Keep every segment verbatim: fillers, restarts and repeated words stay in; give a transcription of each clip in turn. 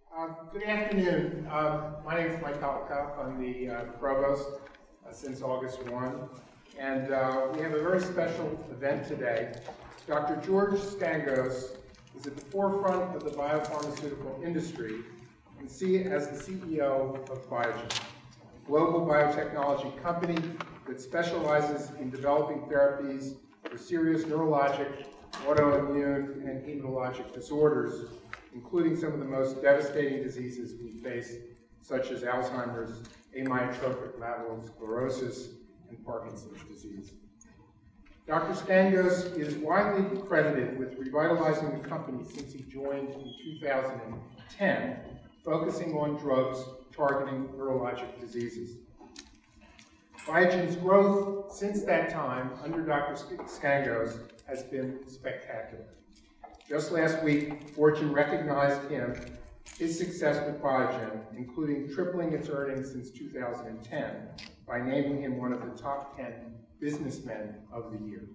Uh, good afternoon. Uh, my name is Mike Holokoff. I'm the uh, provost uh, since August first, and uh, we have a very special event today. Doctor George Scangos is at the forefront of the biopharmaceutical industry and see as the C E O of Biogen, a global biotechnology company that specializes in developing therapies for serious neurologic, autoimmune, and hematologic disorders, including some of the most devastating diseases we face, such as Alzheimer's, amyotrophic lateral sclerosis, and Parkinson's disease. Doctor Scangos is widely credited with revitalizing the company since he joined in two thousand ten, focusing on drugs targeting neurologic diseases. Biogen's growth since that time under Doctor Scangos has been spectacular. Just last week, Fortune recognized him, his success with Biogen, including tripling its earnings since two thousand ten, by naming him one of the top ten businessmen of the year.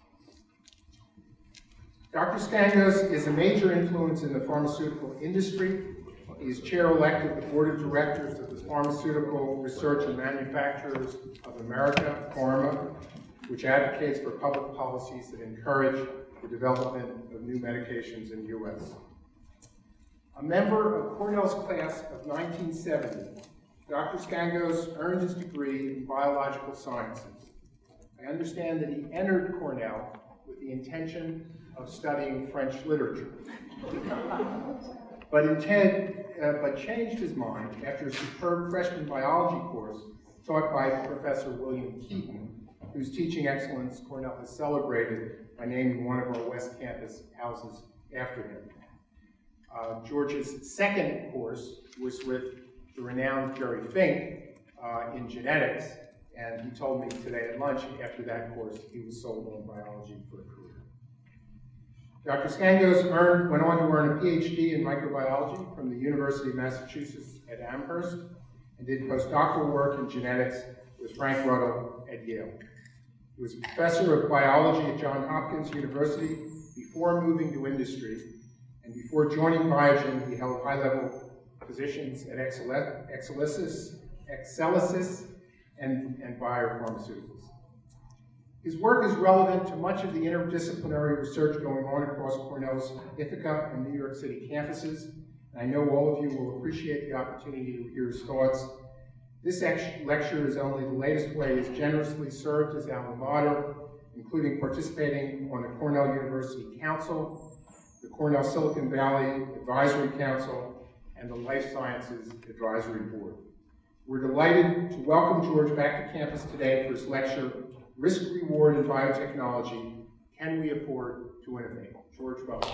Doctor Scangos is a major influence in the pharmaceutical industry. He is chair-elect of the Board of Directors of the Pharmaceutical Research and Manufacturers of America, PhRMA, which advocates for public policies that encourage the development of new medications in the U S. A member of Cornell's class of nineteen seventy, Doctor Scangos earned his degree in biological sciences. I understand that he entered Cornell with the intention of studying French literature, but, intent, uh, but changed his mind after a superb freshman biology course taught by Professor William Keaton, whose teaching excellence Cornell has celebrated by naming one of our West Campus houses after him. Uh, George's second course was with the renowned Jerry Fink uh, in genetics, and he told me today at lunch after that course he was sold on biology for a career. Doctor Scangos earned, went on to earn a P H D in microbiology from the University of Massachusetts at Amherst, and did postdoctoral work in genetics with Frank Ruddle at Yale. He was a professor of biology at Johns Hopkins University before moving to industry, and before joining Biogen, he held high-level positions at Exelixis, Exelixis and, and Bayer Pharmaceuticals. His work is relevant to much of the interdisciplinary research going on across Cornell's Ithaca and New York City campuses, and I know all of you will appreciate the opportunity to hear his thoughts. This lecture is only the latest way he has generously served his alma mater, including participating on the Cornell University Council, the Cornell Silicon Valley Advisory Council, and the Life Sciences Advisory Board. We're delighted to welcome George back to campus today for his lecture, Risk Reward in Biotechnology, Can We Afford to Innovate? George, welcome.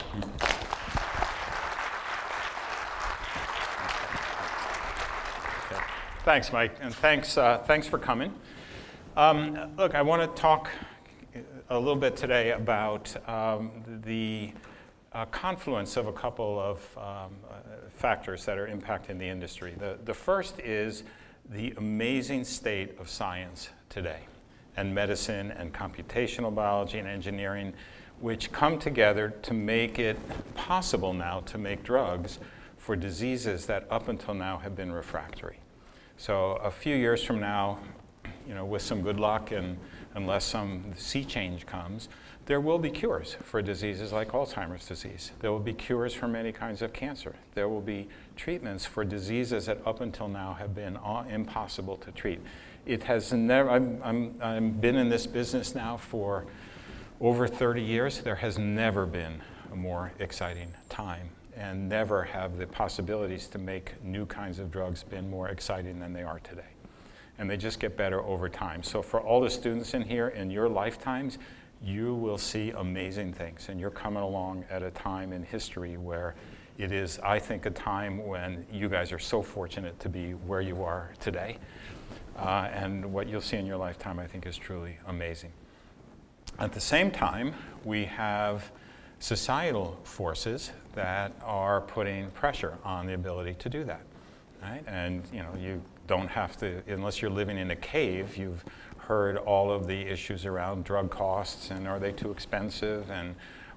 Thanks, Mike, and thanks, uh, thanks for coming. Um, look, I want to talk a little bit today about um, the uh, confluence of a couple of um, uh, factors that are impacting the industry. The, the first is the amazing state of science today, and medicine and computational biology and engineering, which come together to make it possible now to make drugs for diseases that up until now have been refractory. So a few years from now, you know, with some good luck and unless some sea change comes, there will be cures for diseases like Alzheimer's disease. There will be cures for many kinds of cancer. There will be treatments for diseases that up until now have been impossible to treat. It has never, I'm, I'm, I've been in this business now for over thirty years. There has never been a more exciting time, and never have the possibilities to make new kinds of drugs been more exciting than they are today. And they just get better over time. So for all the students in here, in your lifetimes, you will see amazing things. And you're coming along at a time in history where it is, I think, a time when you guys are so fortunate to be where you are today. Uh, and what you'll see in your lifetime, I think, is truly amazing. At the same time, we have societal forces that are putting pressure on the ability to do that, right? And you know, you don't have to, unless you're living in a cave, you've heard all of the issues around drug costs and are they too expensive and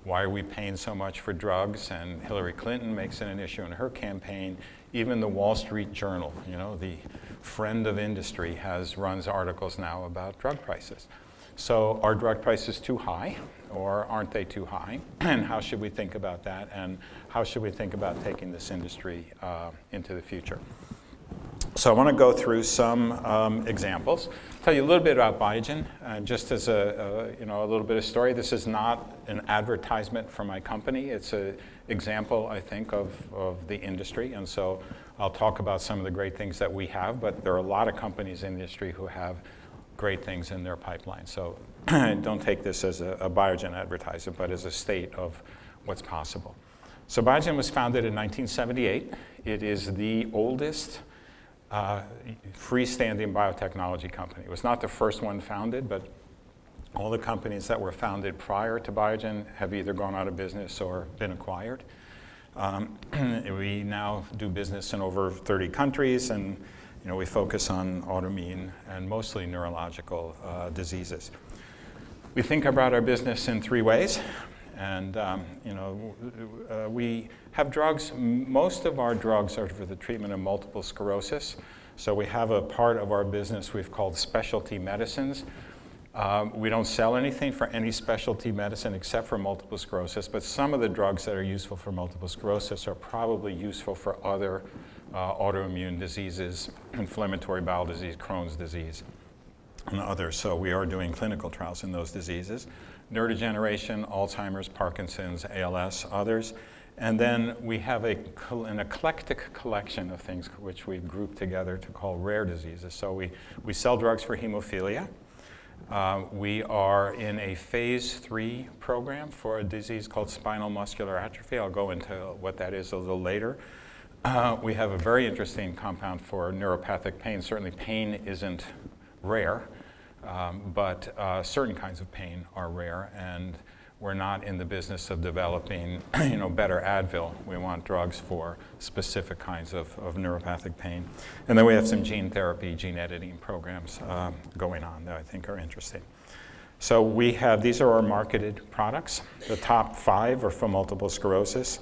Why are we paying so much for drugs? And Hillary Clinton makes it an issue in her campaign. Even the Wall Street Journal, you know, the friend of industry, has runs articles now about drug prices. So are drug prices too high, or aren't they too high? And how should we think about that? And how should we think about taking this industry uh, into the future? So I want to go through some um, examples, tell you a little bit about Biogen, uh, just as a, a you know a little bit of story. This is not an advertisement for my company. It's an example, I think, of, of the industry. And so I'll talk about some of the great things that we have, but there are a lot of companies in the industry who have great things in their pipeline. So don't take this as a, a Biogen advertisement, but as a state of what's possible. So Biogen was founded in nineteen seventy-eight. It is the oldest Uh, freestanding biotechnology company. It was not the first one founded, but all the companies that were founded prior to Biogen have either gone out of business or been acquired. Um, we now do business in over thirty countries, and you know, we focus on autoimmune and mostly neurological uh, diseases. We think about our business in three ways. And um, you know, uh, we have drugs. Most of our drugs are for the treatment of multiple sclerosis. So we have a part of our business we've called specialty medicines. Um, we don't sell anything for any specialty medicine except for multiple sclerosis, but some of the drugs that are useful for multiple sclerosis are probably useful for other uh, autoimmune diseases, inflammatory bowel disease, Crohn's disease, and others. So we are doing clinical trials in those diseases. Neurodegeneration, Alzheimer's, Parkinson's, A L S, others. And then we have a, an eclectic collection of things which we've grouped together to call rare diseases. So we, we sell drugs for hemophilia. Uh, we are in a phase three program for a disease called spinal muscular atrophy. I'll go into what that is a little later. Uh, we have a very interesting compound for neuropathic pain. Certainly pain isn't rare. Um, but uh, certain kinds of pain are rare, and we're not in the business of developing, you know, better Advil. We want drugs for specific kinds of, of neuropathic pain. And then we have some gene therapy, gene editing programs uh, going on that I think are interesting. So we have, these are our marketed products. The top five are for multiple sclerosis.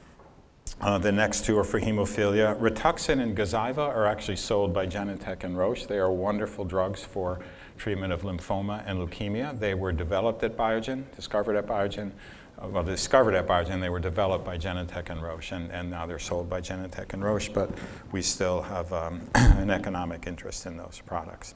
Uh, the next two are for hemophilia. Rituxan and Gazyva are actually sold by Genentech and Roche. They are wonderful drugs for treatment of lymphoma and leukemia. They were developed at Biogen, discovered at Biogen. Uh, well, discovered at Biogen, they were developed by Genentech and Roche, and, and now they're sold by Genentech and Roche, but we still have um, an economic interest in those products.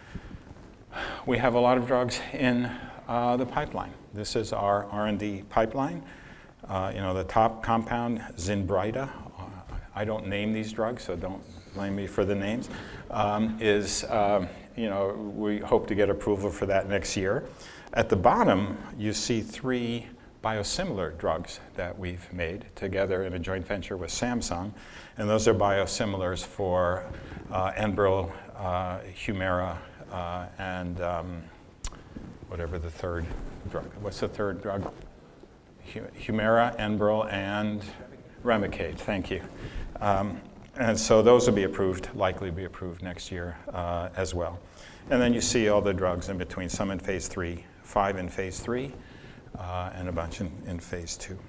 We have a lot of drugs in uh, the pipeline. This is our R and D pipeline. Uh, you know, the top compound, Zinbrida, uh, I don't name these drugs, so don't blame me for the names, um, is, um, you know, we hope to get approval for that next year. At the bottom, you see three biosimilar drugs that we've made together in a joint venture with Samsung, and those are biosimilars for uh, Enbrel, uh, Humira, uh, and um, whatever the third drug. What's the third drug? Humira, Enbrel, and Remicade. Thank you. Um, and so those will be approved, likely be approved next year uh, as well. And then you see all the drugs in between, some in phase three, five in phase three, uh, and a bunch in, in phase two.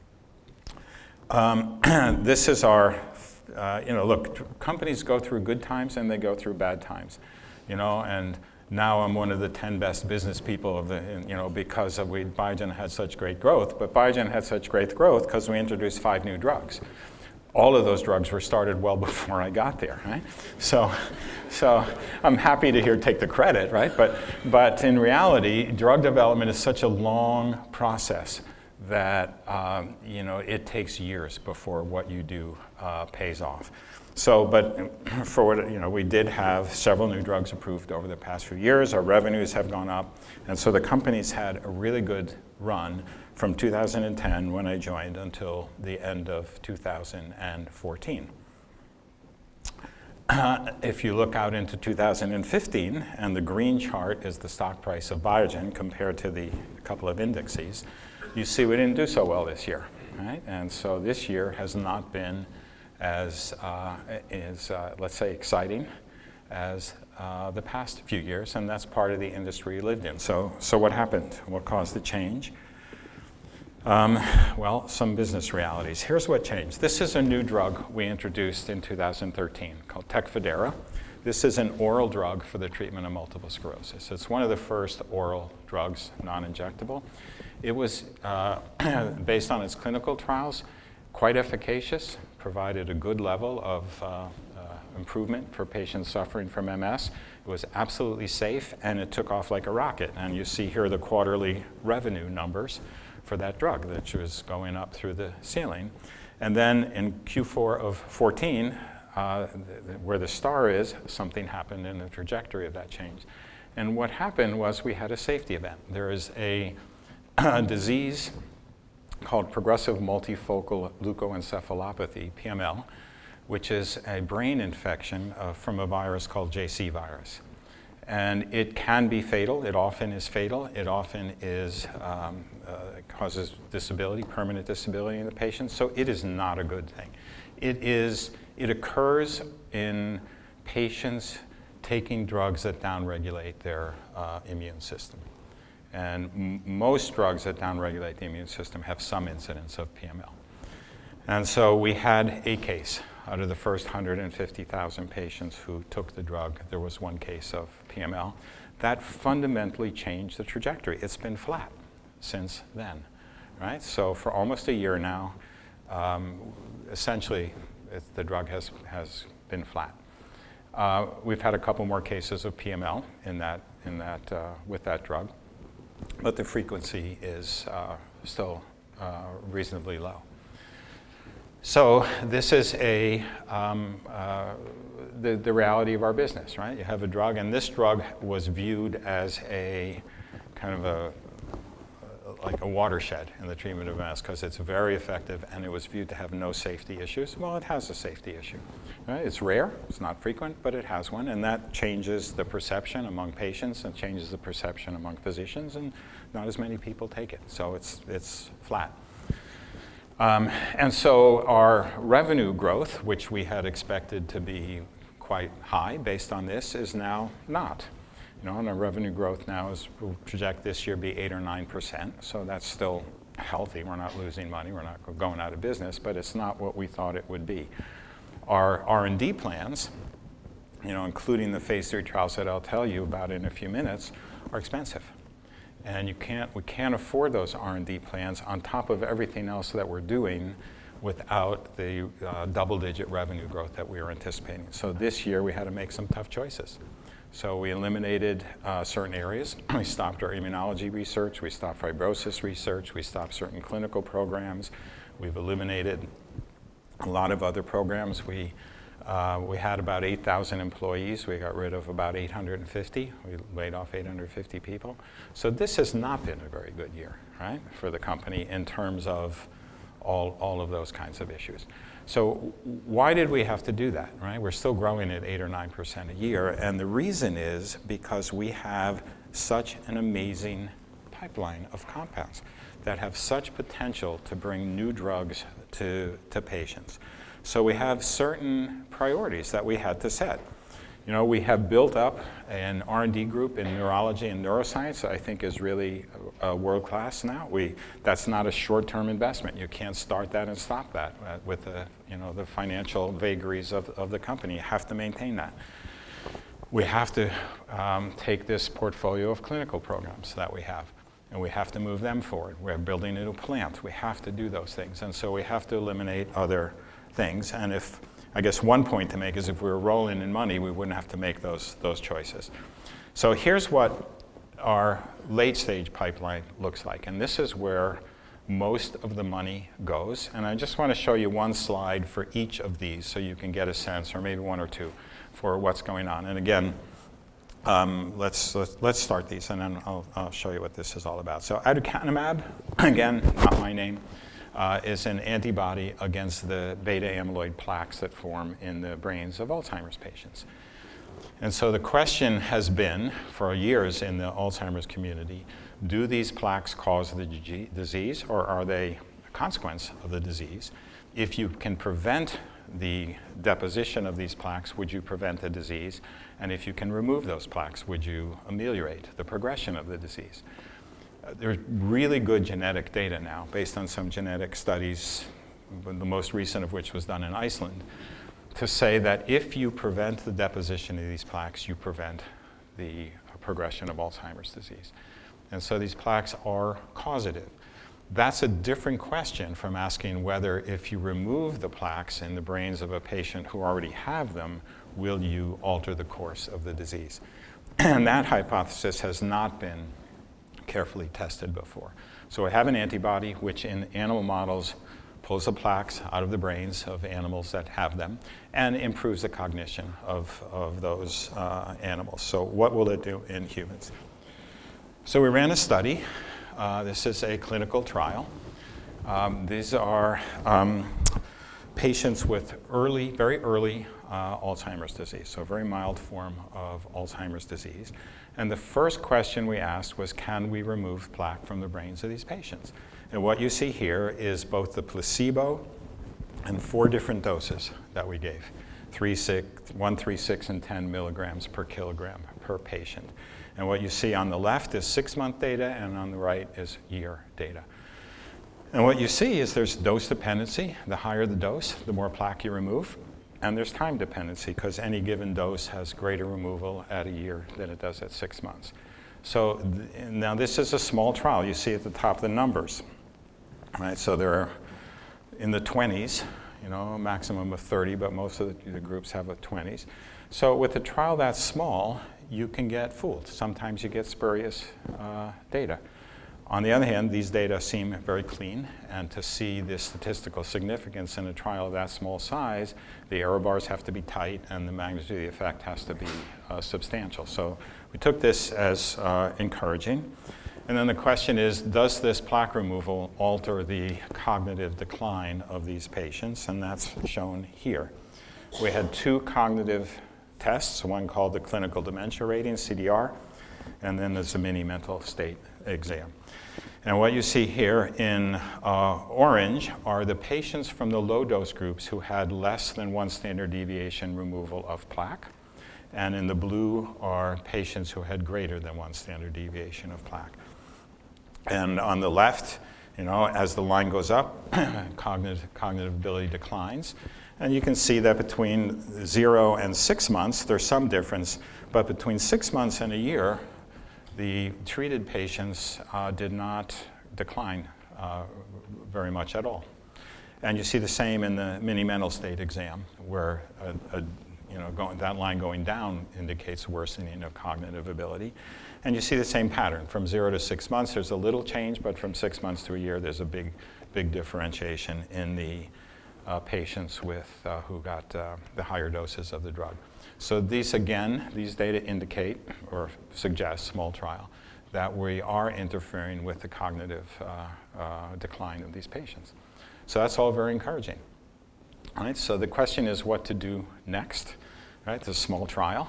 Um, this is our, uh, you know, look, companies go through good times and they go through bad times, you know, and now I'm one of the ten best business people of the, you know, because of we, Biogen had such great growth, but Biogen had such great growth because we introduced five new drugs. All of those drugs were started well before I got there, right? So, so I'm happy to here take the credit, right? But, but in reality, drug development is such a long process that, um, you know, it takes years before what you do uh, pays off. So, but for what, you know, we did have several new drugs approved over the past few years. Our revenues have gone up. And so the company's had a really good run from two thousand ten when I joined until the end of two thousand fourteen. Uh, if you look out into two thousand fifteen, and the green chart is the stock price of Biogen compared to the couple of indexes, you see we didn't do so well this year, right? And so this year has not been as, uh, is, uh, let's say, exciting as uh, the past few years, and that's part of the industry you lived in. So, so what happened? What caused the change? Um, well, some business realities. Here's what changed. This is a new drug we introduced in two thousand thirteen called Tecfidera. This is an oral drug for the treatment of multiple sclerosis. It's one of the first oral drugs, non-injectable. It was, uh, based on its clinical trials, quite efficacious, provided a good level of uh, uh, improvement for patients suffering from M S. It was absolutely safe, and it took off like a rocket. And you see here the quarterly revenue numbers for that drug, that was going up through the ceiling. And then in Q four of fourteen, uh, th- where the star is, something happened in the trajectory of that change. And what happened was we had a safety event. There is a, a disease called progressive multifocal leukoencephalopathy, P M L, which is a brain infection uh, from a virus called J C virus. And it can be fatal. It often is fatal. It often is um, uh, causes disability, permanent disability in the patient. So it is not a good thing. It is. It occurs in patients taking drugs that downregulate their uh, immune system. And m- most drugs that downregulate the immune system have some incidence of P M L. And so we had a case. Out of the first one hundred fifty thousand patients who took the drug, there was one case of P M L. That fundamentally changed the trajectory. It's been flat since then, right? So for almost a year now, um, essentially, it's, the drug has, has been flat. Uh, we've had a couple more cases of P M L in that, in that, uh, with that drug, but the frequency is uh, still uh, reasonably low. So this is a, um, uh, the, the reality of our business, right? You have a drug, and this drug was viewed as a kind of a, like a watershed in the treatment of M S because it's very effective, and it was viewed to have no safety issues. Well, it has a safety issue, right? It's rare, it's not frequent, but it has one, and that changes the perception among patients and changes the perception among physicians, and not as many people take it. So it's, it's flat. Um, and so our revenue growth, which we had expected to be quite high based on this, is now not. You know, and our revenue growth now is, we'll project this year be eight or nine percent. So that's still healthy. We're not losing money. We're not going out of business, but it's not what we thought it would be. Our R and D plans, you know, including the phase three trials that I'll tell you about in a few minutes, are expensive. And you can't, we can't afford those R and D plans on top of everything else that we're doing without the uh, double-digit revenue growth that we were anticipating. So this year we had to make some tough choices. So we eliminated uh, certain areas. We stopped our immunology research. We stopped fibrosis research. We stopped certain clinical programs. We've eliminated a lot of other programs. We Uh, we had about eight thousand employees. We got rid of about eight hundred fifty. We laid off eight hundred fifty people. So this has not been a very good year, right, for the company in terms of all, all of those kinds of issues. So why did we have to do that, right? We're still growing at eight or nine percent a year, and the reason is because we have such an amazing pipeline of compounds that have such potential to bring new drugs to, to patients. So we have certain priorities that we had to set. You know, we have built up an R and D group in neurology and neuroscience that I think is really uh, world-class now. We, that's not a short-term investment. You can't start that and stop that uh, with the, you know, the financial vagaries of, of the company. You have to maintain that. We have to um, take this portfolio of clinical programs that we have, and we have to move them forward. We're building a new plant. We have to do those things, and so we have to eliminate other things. And if, I guess one point to make is if we were rolling in money, we wouldn't have to make those, those choices. So here's what our late stage pipeline looks like. And this is where most of the money goes. And I just want to show you one slide for each of these so you can get a sense, or maybe one or two, for what's going on. And again, um, let's, let's, let's start these, and then I'll, I'll show you what this is all about. So aducanumab, again, not my name, Uh, is an antibody against the beta amyloid plaques that form in the brains of Alzheimer's patients. And so the question has been, for years in the Alzheimer's community, do these plaques cause the g- disease, or are they a consequence of the disease? If you can prevent the deposition of these plaques, would you prevent the disease? And if you can remove those plaques, would you ameliorate the progression of the disease? Uh, there's really good genetic data now based on some genetic studies, the most recent of which was done in Iceland, to say that if you prevent the deposition of these plaques, you prevent the progression of Alzheimer's disease. And so these plaques are causative. That's a different question from asking whether if you remove the plaques in the brains of a patient who already have them, will you alter the course of the disease? And that hypothesis has not been carefully tested before. So we have an antibody which in animal models pulls the plaques out of the brains of animals that have them and improves the cognition of, of those uh, animals. So what will it do in humans? So we ran a study. Uh, this is a clinical trial. Um, these are um, patients with early, very early uh, Alzheimer's disease, so a very mild form of Alzheimer's disease. And the first question we asked was, can we remove plaque from the brains of these patients? And what you see here is both the placebo and four different doses that we gave, three, six, one, three, six, and ten milligrams per kilogram per patient. And what you see on the left is six-month data, and on the right is year data. And what you see is there's dose dependency. The higher the dose, the more plaque you remove. And there's time dependency, because any given dose has greater removal at a year than it does at six months. So th- now this is a small trial. You see at the top the numbers. Right? So there are in the twenties, you know, a maximum of thirty, but most of the, the groups have a twenties. So with a trial that small, you can get fooled. Sometimes you get spurious uh, data. On the other hand, these data seem very clean, and to see this statistical significance in a trial of that small size, the error bars have to be tight and the magnitude of the effect has to be uh, substantial. So we took this as uh, encouraging. And then the question is, does this plaque removal alter the cognitive decline of these patients? And that's shown here. We had two cognitive tests, one called the Clinical Dementia Rating, C D R, and then there's the Mini Mental State Exam. And what you see here in uh, orange are the patients from the low dose groups who had less than one standard deviation removal of plaque. And in the blue are patients who had greater than one standard deviation of plaque. And on the left, you know, as the line goes up, cognitive, cognitive ability declines. And you can see that between zero and six months, there's some difference, but between six months and a year, the treated patients uh, did not decline uh, very much at all. And you see the same in the mini mental state exam, where a, a, you know, going, that line going down indicates worsening of cognitive ability. And you see the same pattern. From zero to six months, there's a little change, but from six months to a year, there's a big, big differentiation in the uh, patients with uh, who got uh, the higher doses of the drug. So these, again, these data indicate or suggest, small trial, that we are interfering with the cognitive uh, uh, decline of these patients. So that's all very encouraging. All right, so the question is what to do next. Right, it's a small trial.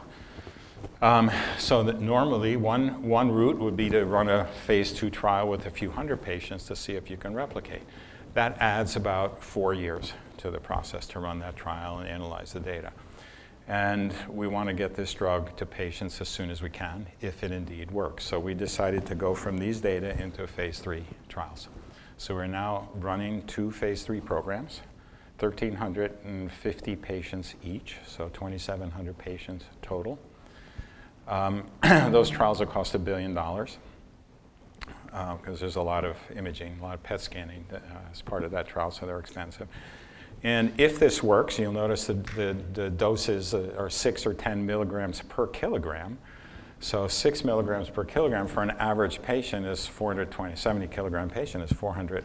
Um, so that normally one, one route would be to run a phase two trial with a few hundred patients to see if you can replicate. That adds about four years to the process to run that trial and analyze the data. And we want to get this drug to patients as soon as we can, if it indeed works. So we decided to go from these data into phase three trials. So we're now running two phase three programs, one thousand three hundred fifty patients each, so two thousand seven hundred patients total. Um, those trials will cost a billion dollars because uh, there's a lot of imaging, a lot of P E T scanning that, uh, as part of that trial, so they're expensive. And if this works, you'll notice that the, the doses are six or ten milligrams per kilogram. So six milligrams per kilogram for an average patient is four hundred twenty, seventy kilogram patient is four hundred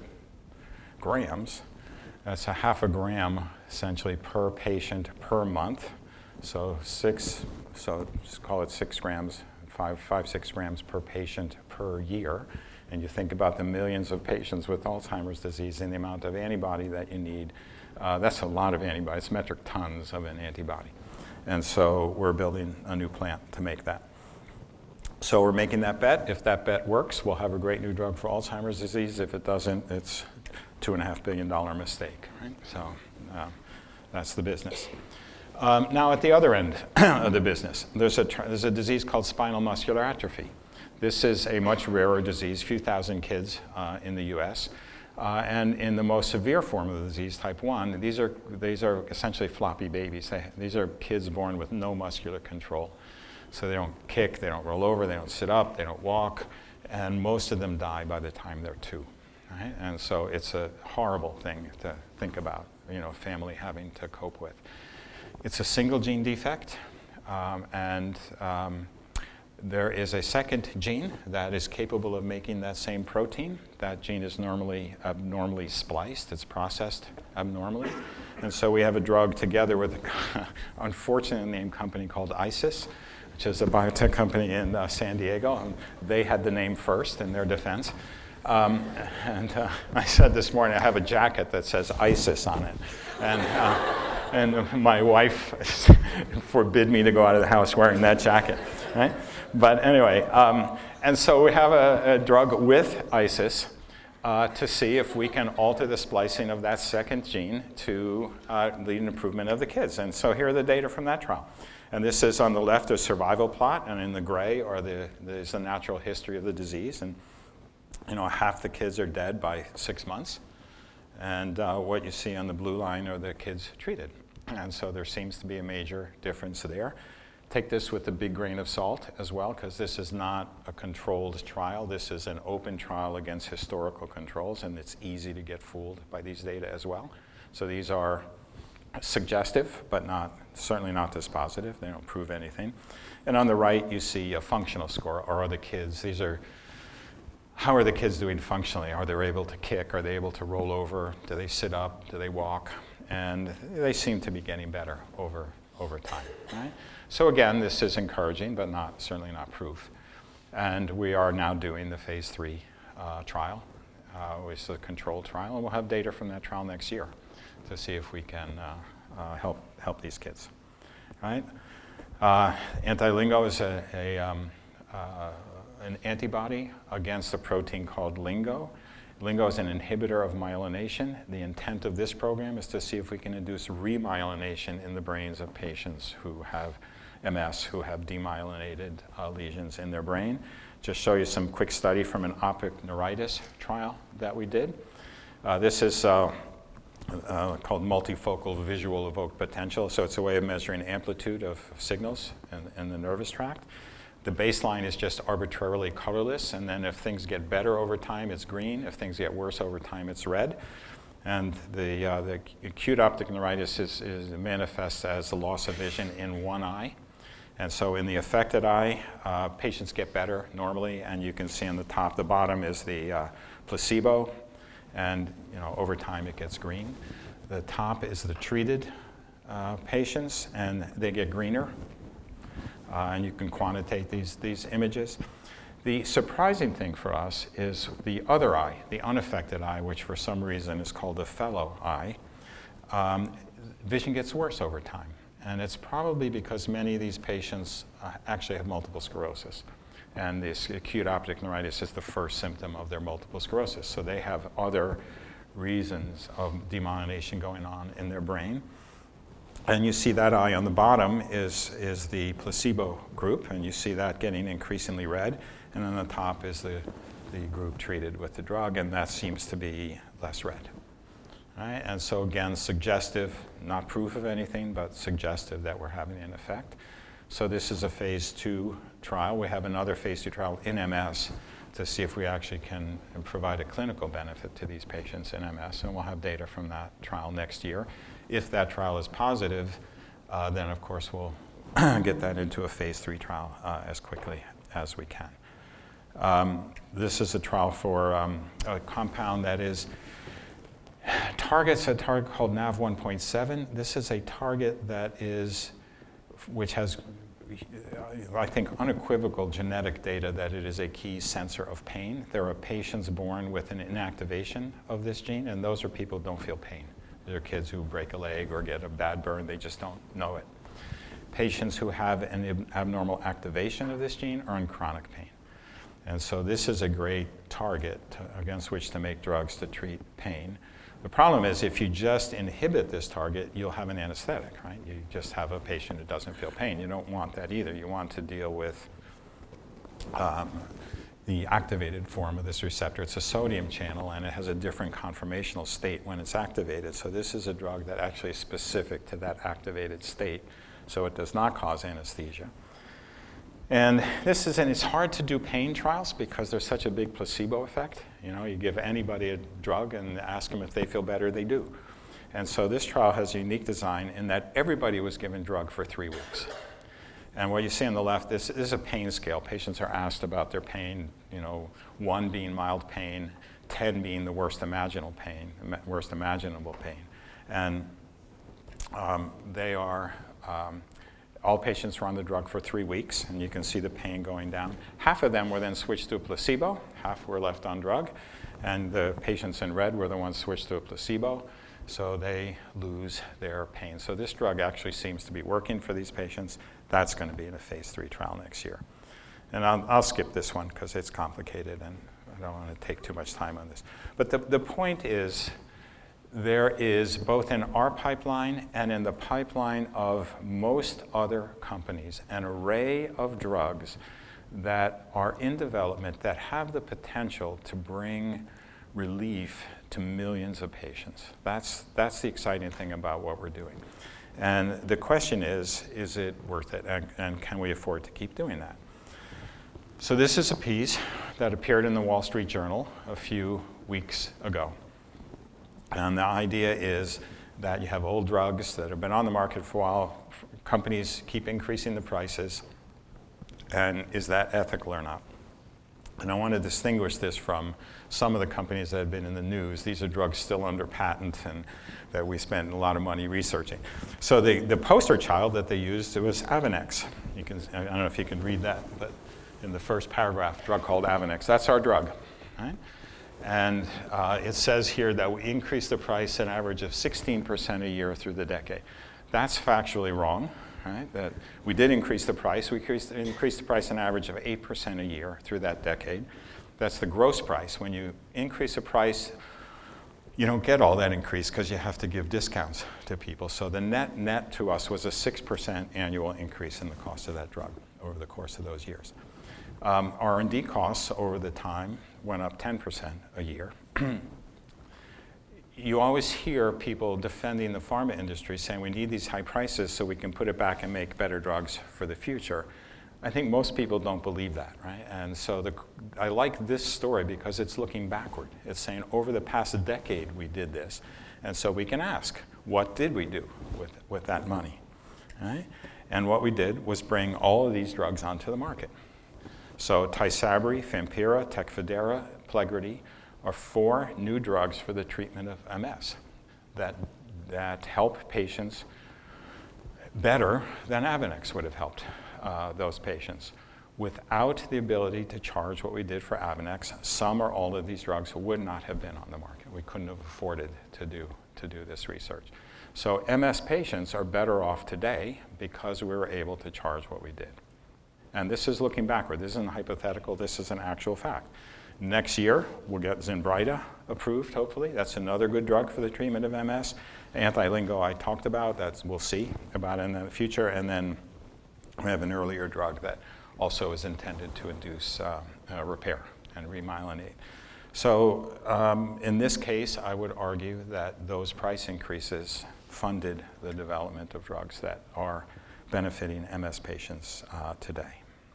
grams. That's a half a gram essentially per patient per month. So six, so just call it six grams, five, five, six grams per patient per year. And you think about the millions of patients with Alzheimer's disease and the amount of antibody that you need. Uh, that's a lot of antibody. It's metric tons of an antibody. And so we're building a new plant to make that. So we're making that bet. If that bet works, we'll have a great new drug for Alzheimer's disease. If it doesn't, it's a two and a half billion dollar mistake, right? So uh, that's the business. Um, now at the other end of the business, there's a, tr- there's a disease called spinal muscular atrophy. This is a much rarer disease, a few thousand kids uh, in the U S. Uh, and in the most severe form of the disease, type one, these are, these are essentially floppy babies. They, these are kids born with no muscular control. So they don't kick, they don't roll over, they don't sit up, they don't walk, and most of them die by the time they're two. Right? And so it's a horrible thing to think about, you know, family having to cope with. It's a single gene defect, um, and um, there is a second gene that is capable of making that same protein. That gene is normally abnormally spliced. It's processed abnormally. And so we have a drug together with an unfortunate named company called ISIS, which is a biotech company in uh, San Diego. And they had the name first in their defense. Um, and uh, I said this morning, I have a jacket that says ISIS on it. And, uh, and my wife forbid me to go out of the house wearing that jacket, right? But anyway, um, and so we have a, a drug with ISIS uh, to see if we can alter the splicing of that second gene to uh, lead an improvement of the kids. And so here are the data from that trial. And this is on the left a survival plot, and in the gray are the, there's the natural history of the disease. And you know, half the kids are dead by six months. And uh, what you see on the blue line are the kids treated. And so there seems to be a major difference there. Take this with a big grain of salt as well, because this is not a controlled trial. This is an open trial against historical controls, and it's easy to get fooled by these data as well. So these are suggestive, but not certainly not dispositive. They don't prove anything. And on the right, you see a functional score, or are the kids, these are, how are the kids doing functionally? Are they able to kick? Are they able to roll over? Do they sit up? Do they walk? And they seem to be getting better over, over time, right? So again, this is encouraging, but not certainly not proof. And we are now doing the phase three uh, trial, uh, which is a controlled trial, and we'll have data from that trial next year to see if we can uh, uh, help help these kids. Right? Uh, anti-LINGO is a, a um, uh, an antibody against a protein called LINGO. LINGO is an inhibitor of myelination. The intent of this program is to see if we can induce remyelination in the brains of patients who have M S, who have demyelinated uh, lesions in their brain. Just show you some quick study from an optic neuritis trial that we did. Uh, this is uh, uh, called multifocal visual evoked potential. So it's a way of measuring amplitude of signals in, in the nervous tract. The baseline is just arbitrarily colorless, and then if things get better over time, it's green. If things get worse over time, it's red. And the, uh, the acute optic neuritis is, is manifests as a loss of vision in one eye. And so in the affected eye, uh, patients get better normally, and you can see on the top, the bottom is the uh, placebo, and you know, over time it gets green. The top is the treated uh, patients, and they get greener. Uh, and you can quantitate these, these images. The surprising thing for us is the other eye, the unaffected eye, which for some reason is called the fellow eye. Um, vision gets worse over time. And it's probably because many of these patients uh, actually have multiple sclerosis. And this acute optic neuritis is the first symptom of their multiple sclerosis. So they have other reasons of demyelination going on in their brain. And you see that eye on the bottom is, is the placebo group, and you see that getting increasingly red. And on the top is the, the group treated with the drug, and that seems to be less red. Right? And so again, suggestive, not proof of anything, but suggestive that we're having an effect. So this is a phase two trial. We have another phase two trial in M S to see if we actually can provide a clinical benefit to these patients in M S, and we'll have data from that trial next year. If that trial is positive, uh, then of course we'll get that into a phase three trial uh, as quickly as we can. Um, this is a trial for um, a compound that is targets a target called N A V one point seven. This is a target that is, which has, I think, unequivocal genetic data that it is a key sensor of pain. There are patients born with an inactivation of this gene, and those are people who don't feel pain. They're kids who break a leg or get a bad burn, they just don't know it. Patients who have an abnormal activation of this gene are in chronic pain. And so this is a great target to, against which to make drugs to treat pain. The problem is if you just inhibit this target, you'll have an anesthetic, right? You just have a patient who doesn't feel pain. You don't want that either. You want to deal with um, the activated form of this receptor. It's a sodium channel, and it has a different conformational state when it's activated. So this is a drug that actually is specific to that activated state, so it does not cause anesthesia. And this is, and it's hard to do pain trials because there's such a big placebo effect. You know, you give anybody a drug and ask them if they feel better, they do. And so this trial has a unique design in that everybody was given drug for three weeks. And what you see on the left, this, this is a pain scale. Patients are asked about their pain, you know, one being mild pain, ten being the worst imaginable pain, worst imaginable pain. And um, they are, um, all patients were on the drug for three weeks, and you can see the pain going down. Half of them were then switched to a placebo, half were left on drug, and the patients in red were the ones switched to a placebo, so they lose their pain. So this drug actually seems to be working for these patients. That's going to be in a phase three trial next year. And I'll, I'll skip this one because it's complicated, and I don't want to take too much time on this. But the, the point is, there is, both in our pipeline and in the pipeline of most other companies, an array of drugs that are in development that have the potential to bring relief to millions of patients. That's, that's the exciting thing about what we're doing. And the question is, is it worth it, and, and can we afford to keep doing that? So this is a piece that appeared in the Wall Street Journal a few weeks ago. And the idea is that you have old drugs that have been on the market for a while, companies keep increasing the prices, and is that ethical or not? And I want to distinguish this from some of the companies that have been in the news. These are drugs still under patent and that we spent a lot of money researching. So the, the poster child that they used, it was Avonex. You can, I don't know if you can read that, but in the first paragraph, drug called Avonex. That's our drug, right? And uh, it says here that we increased the price an average of sixteen percent a year through the decade. That's factually wrong, right? That we did increase the price. We increased, increased the price an average of eight percent a year through that decade. That's the gross price. When you increase a price, you don't get all that increase because you have to give discounts to people. So the net net to us was a six percent annual increase in the cost of that drug over the course of those years. Um, R and D costs over the time went up ten percent a year. You always hear people defending the pharma industry saying we need these high prices so we can put it back and make better drugs for the future. I think most people don't believe that, right? And so the, I like this story because it's looking backward. It's saying over the past decade we did this. And so we can ask, what did we do with, with that money, right? And what we did was bring all of these drugs onto the market. So Tysabri, Fampira, Tecfidera, Plegridy are four new drugs for the treatment of M S that, that help patients better than Avonex would have helped uh, those patients. Without the ability to charge what we did for Avonex, some or all of these drugs would not have been on the market. We couldn't have afforded to do, to do this research. So M S patients are better off today because we were able to charge what we did. And this is looking backward. This isn't hypothetical. This is an actual fact. Next year, we'll get Zenbrida approved, hopefully. That's another good drug for the treatment of M S. Anti-lingo I talked about. That's, we'll see about in the future. And then we have an earlier drug that also is intended to induce uh, uh, repair and remyelinate. So um, in this case, I would argue that those price increases funded the development of drugs that are benefiting M S patients uh, today.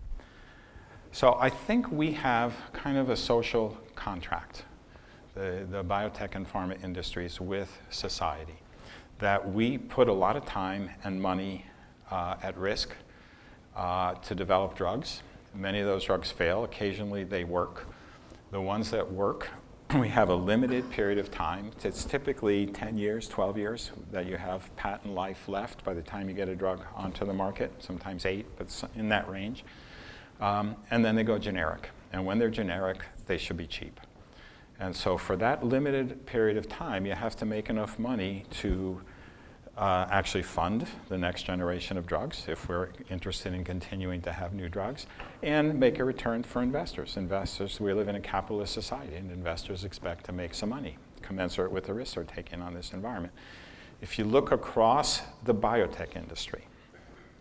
So I think we have kind of a social contract, the, the biotech and pharma industries with society, that we put a lot of time and money uh, at risk uh, to develop drugs. Many of those drugs fail. Occasionally they work. The ones that work, we have a limited period of time. It's typically ten years, twelve years that you have patent life left by the time you get a drug onto the market, sometimes eight, but in that range. Um, and then they go generic. And when they're generic, they should be cheap. And so for that limited period of time, you have to make enough money to uh, actually fund the next generation of drugs, if we're interested in continuing to have new drugs, and make a return for investors. Investors, we live in a capitalist society, and investors expect to make some money, commensurate with the risks they're taking on this environment. If you look across the biotech industry,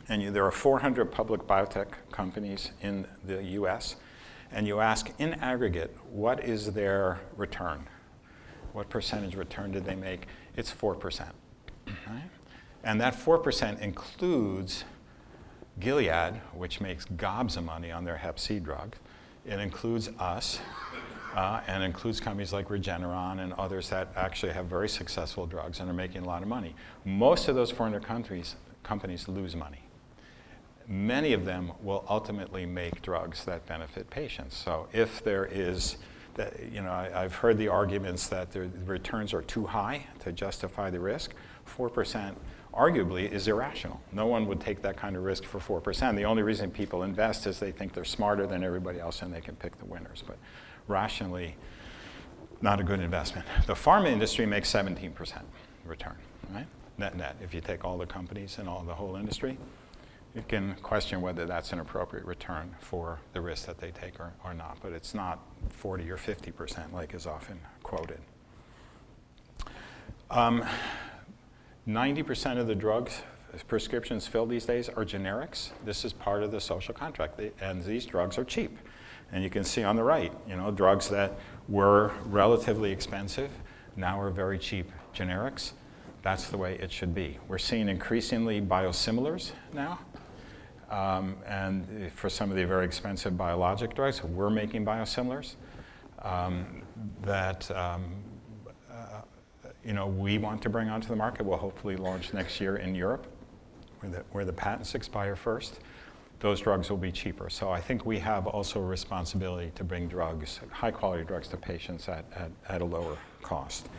and you, there are four hundred public biotech companies in the U S, and you ask in aggregate, what is their return? What percentage return did they make? It's four percent. Right? And that four percent includes Gilead, which makes gobs of money on their hep C drug. It includes us, uh, and includes companies like Regeneron and others that actually have very successful drugs and are making a lot of money. Most of those four hundred countries, companies lose money. Many of them will ultimately make drugs that benefit patients. So if there is, that, you know, I, I've heard the arguments that the returns are too high to justify the risk. four percent arguably is irrational. No one would take that kind of risk for four percent. The only reason people invest is they think they're smarter than everybody else and they can pick the winners. But rationally, not a good investment. The pharma industry makes seventeen percent return, right? Net net, if you take all the companies and all the whole industry. You can question whether that's an appropriate return for the risk that they take or, or not, but it's not forty or fifty percent like is often quoted. Um, ninety percent of the drugs, prescriptions filled these days are generics. This is part of the social contract, they, and these drugs are cheap. And you can see on the right, you know, drugs that were relatively expensive now are very cheap generics. That's the way it should be. We're seeing increasingly biosimilars now. Um, and for some of the very expensive biologic drugs, we're making biosimilars um, that um, uh, you know, we want to bring onto the market. We'll hopefully launch next year in Europe, where the, where the patents expire first. Those drugs will be cheaper. So I think we have also a responsibility to bring drugs, high quality drugs, to patients at, at, at a lower cost.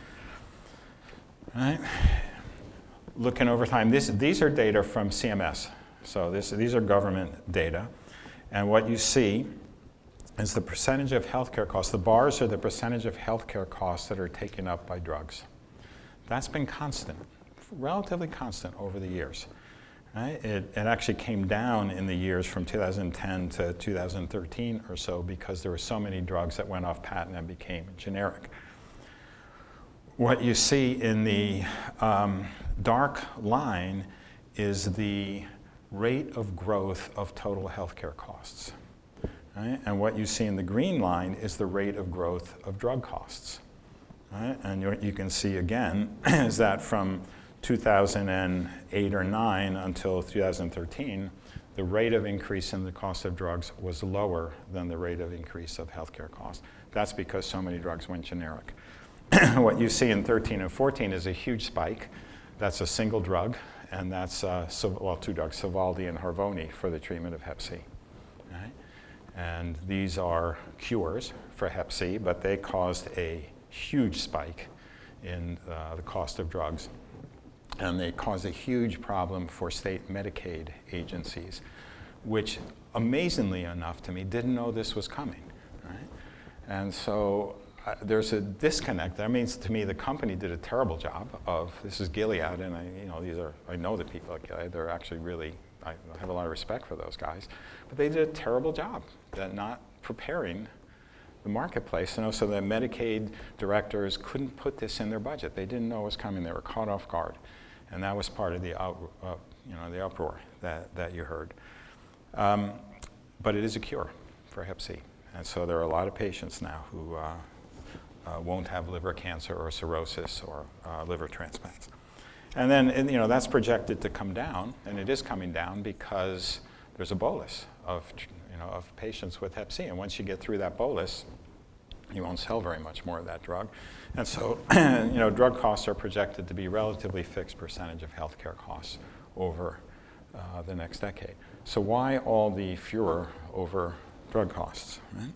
All right. Looking over time, this, these are data from C M S. So this, these are government data. And what you see is the percentage of healthcare costs. The bars are the percentage of healthcare costs that are taken up by drugs. That's been constant, relatively constant over the years. Right? It, it actually came down in the years from two thousand ten to two thousand thirteen or so because there were so many drugs that went off patent and became generic. What you see in the um, dark line is the rate of growth of total healthcare costs. Right? And what you see in the green line is the rate of growth of drug costs. Right? And you, you can see again is that from two thousand eight or nine until two thousand thirteen, the rate of increase in the cost of drugs was lower than the rate of increase of healthcare costs. That's because so many drugs went generic. What you see in thirteen and fourteen is a huge spike. That's a single drug, and that's, uh, well, two drugs, Sovaldi and Harvoni, for the treatment of hep C. Right? And these are cures for hep C, but they caused a huge spike in uh, the cost of drugs. And they caused a huge problem for state Medicaid agencies, which, amazingly enough to me, didn't know this was coming. Right? And so uh, there's a disconnect. That means to me the company did a terrible job of, this is Gilead, and I, you know, these are, I know the people at Gilead, they're actually really, I have a lot of respect for those guys, but they did a terrible job at not preparing the marketplace, you know, so the Medicaid directors couldn't put this in their budget. They didn't know it was coming. They were caught off guard. And that was part of the, out, uh, you know, the uproar that, that you heard. Um, but it is a cure for hep C. And so there are a lot of patients now who uh, uh, won't have liver cancer or cirrhosis or uh, liver transplants. And then, and, you know, that's projected to come down, and it is coming down because there's a bolus of, you know, of patients with hep C. And once you get through that bolus, you won't sell very much more of that drug. And so, you know, drug costs are projected to be a relatively fixed percentage of healthcare costs over uh, the next decade. So why all the furor over drug costs? Right?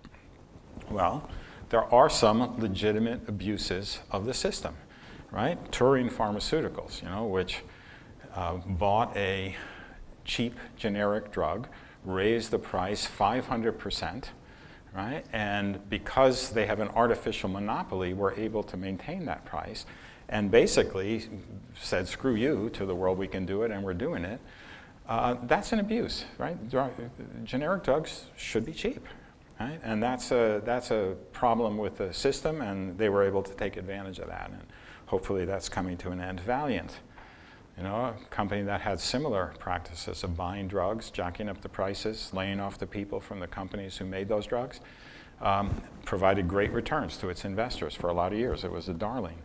Well, there are some legitimate abuses of the system, right? Turing Pharmaceuticals, you know, which uh, bought a cheap generic drug, raised the price five hundred percent, right? And because they have an artificial monopoly, we're able to maintain that price, and basically said, screw you to the world, we can do it, and we're doing it. Uh, that's an abuse, right? Generic drugs should be cheap, right? And that's a, that's a problem with the system, and they were able to take advantage of that, and hopefully that's coming to an end. Valiant, You know, a company that had similar practices of buying drugs, jacking up the prices, laying off the people from the companies who made those drugs, um, provided great returns to its investors for a lot of years. It was a darling.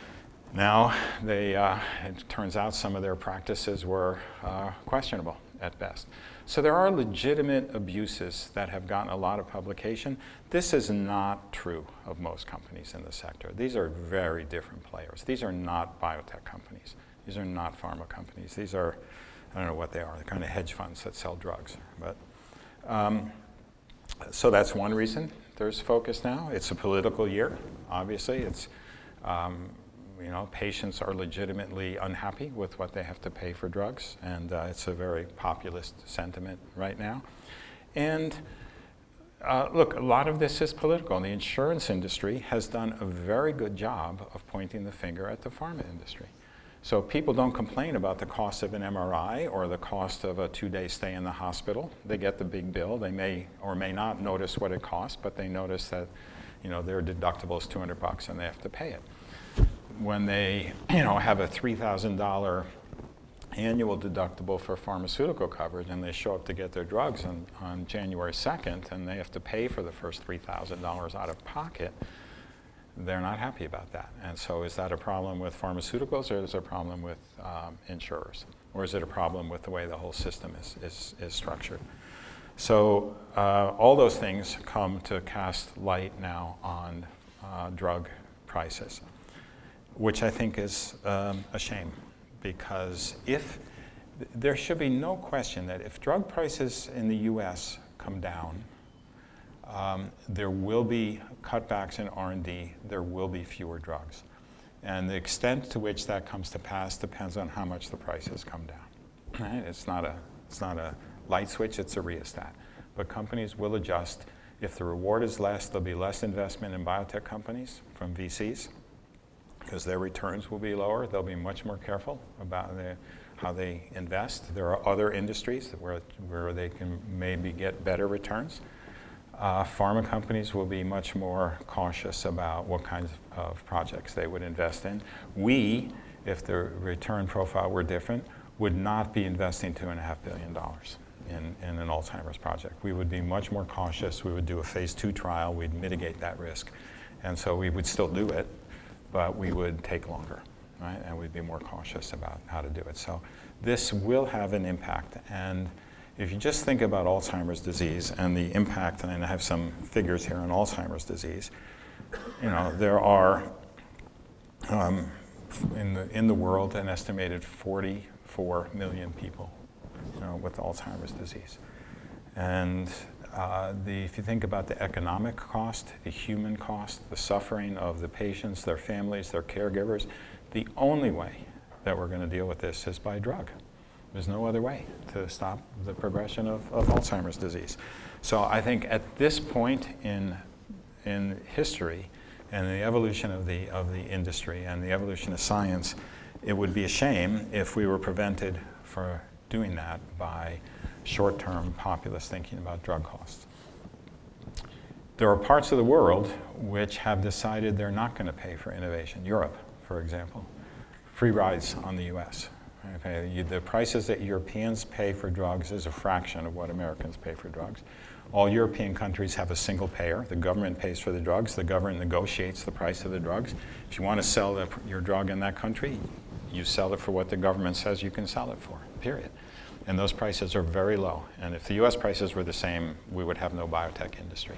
Now, they, uh, it turns out some of their practices were uh, questionable at best. So there are legitimate abuses that have gotten a lot of publication. This is not true of most companies in the sector. These are very different players. These are not biotech companies. These are not pharma companies. These are, I don't know what they are, the kind of hedge funds that sell drugs. But, um, so that's one reason there's focus now. It's a political year, obviously. It's, um, you know, patients are legitimately unhappy with what they have to pay for drugs, and uh, it's a very populist sentiment right now. And uh, look, a lot of this is political, and the insurance industry has done a very good job of pointing the finger at the pharma industry. So people don't complain about the cost of an M R I or the cost of a two-day stay in the hospital. They get the big bill. They may or may not notice what it costs, but they notice that, you know, their deductible is two hundred bucks and they have to pay it. When they, you know, have a three thousand dollars annual deductible for pharmaceutical coverage and they show up to get their drugs on, on January second and they have to pay for the first three thousand dollars out of pocket, they're not happy about that. And so is that a problem with pharmaceuticals, or is it a problem with um, insurers? Or is it a problem with the way the whole system is, is, is structured? So uh, all those things come to cast light now on uh, drug prices, which I think is um, a shame, because if there should be no question that if drug prices in the U S come down, um, there will be cutbacks in R and D, there will be fewer drugs. And the extent to which that comes to pass depends on how much the prices come down. Right? It's not a, it's not a light switch, it's a rheostat. But companies will adjust. If the reward is less, there'll be less investment in biotech companies from V Cs, because their returns will be lower. They'll be much more careful about the, how they invest. There are other industries where, where they can maybe get better returns. Uh, pharma companies will be much more cautious about what kinds of projects they would invest in. We, if the return profile were different, would not be investing two and a half billion dollars in, in an Alzheimer's project. We would be much more cautious. We would do a phase two trial. We'd mitigate that risk. And so we would still do it, but we would take longer, right? And we'd be more cautious about how to do it. So this will have an impact. And if you just think about Alzheimer's disease and the impact, and I have some figures here on Alzheimer's disease, you know, there are um, in the in the world an estimated forty-four million people, you know, with Alzheimer's disease. And uh, the, if you think about the economic cost, the human cost, the suffering of the patients, their families, their caregivers, the only way that we're going to deal with this is by drug. There's no other way to stop the progression of, of Alzheimer's disease. So I think at this point in, in history and the evolution of the, of the industry and the evolution of science, it would be a shame if we were prevented from doing that by short-term populist thinking about drug costs. There are parts of the world which have decided they're not going to pay for innovation. Europe, for example, free rides on the U S. Okay, you, the prices that Europeans pay for drugs is a fraction of what Americans pay for drugs. All European countries have a single payer. The government pays for the drugs. The government negotiates the price of the drugs. If you want to sell the, your drug in that country, you sell it for what the government says you can sell it for, period. And those prices are very low. And if the U S prices were the same, we would have no biotech industry.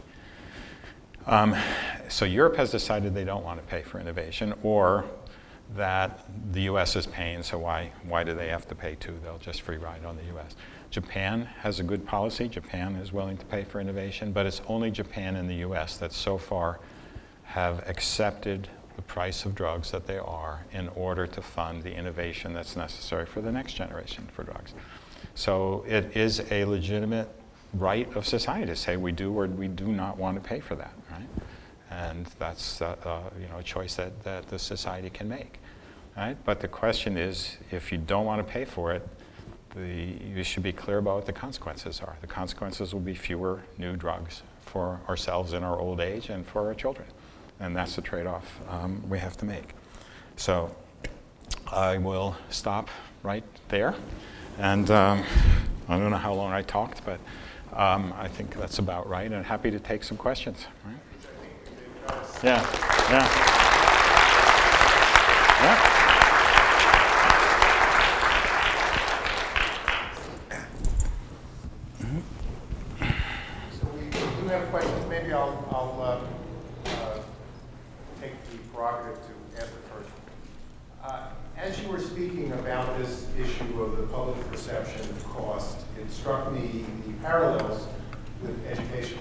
Um, so Europe has decided they don't want to pay for innovation, or that the U S is paying, so why, why do they have to pay too? They'll just free ride on the U S. Japan has a good policy. Japan is willing to pay for innovation, but it's only Japan and the U S that so far have accepted the price of drugs that they are in order to fund the innovation that's necessary for the next generation for drugs. So it is a legitimate right of society to say we do or we do not want to pay for that, right? And that's uh, uh, you know, a choice that, that the society can make, right? But the question is, if you don't want to pay for it, the, you should be clear about what the consequences are. The consequences will be fewer new drugs for ourselves in our old age and for our children. And that's the trade-off um, we have to make. So I will stop right there. And um, I don't know how long I talked, but um, I think that's about right. And happy to take some questions. Right? Yeah, yeah. Yeah. So we do have questions. Maybe I'll, I'll uh, uh, take the prerogative to ask the first. Uh, as you were speaking about this issue of the public perception of cost, it struck me the parallels with education.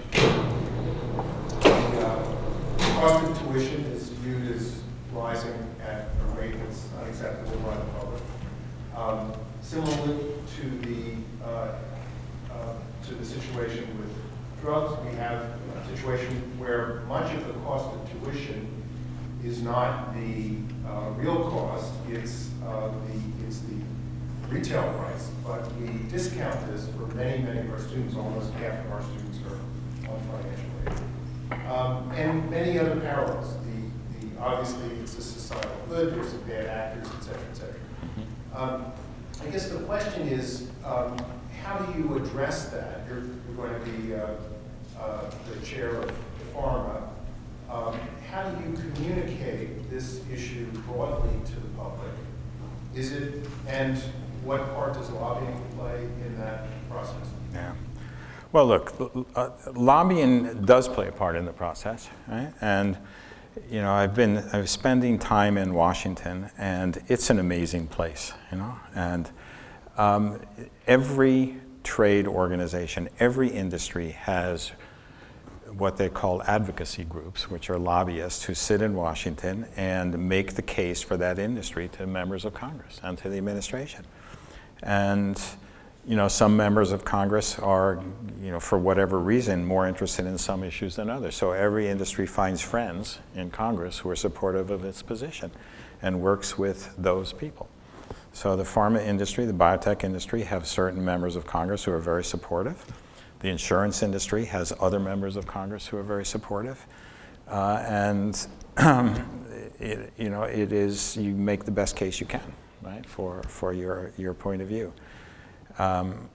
The uh, cost of tuition is viewed as rising at a rate that's unacceptable by the public. Um, similarly to the uh, uh, to the situation with drugs, we have a situation where much of the cost of tuition is not the uh, real cost, it's uh, the it's the retail price, but we discount this for many, many of our students. Almost half of our students are on financial aid. Um, and many other parallels. The, the, obviously, it's a societal good, there's some bad actors, et cetera, et cetera. Um, I guess the question is, um, how do you address that? You're, you're going to be uh, uh, the chair of pharma. Um, how do you communicate this issue broadly to the public? Is it, and what part does lobbying play in that process? Yeah. Well, look, uh, lobbying does play a part in the process, right? And you know, I've been I'm spending time in Washington, and it's an amazing place, you know. And um, every trade organization, every industry has what they call advocacy groups, which are lobbyists who sit in Washington and make the case for that industry to members of Congress and to the administration. And you know, some members of Congress are, you know, for whatever reason, more interested in some issues than others. So every industry finds friends in Congress who are supportive of its position and works with those people. So the pharma industry, the biotech industry have certain members of Congress who are very supportive. The insurance industry has other members of Congress who are very supportive. Uh, and, it, you know, it is, you make the best case you can, right, for, for your, your point of view. Um,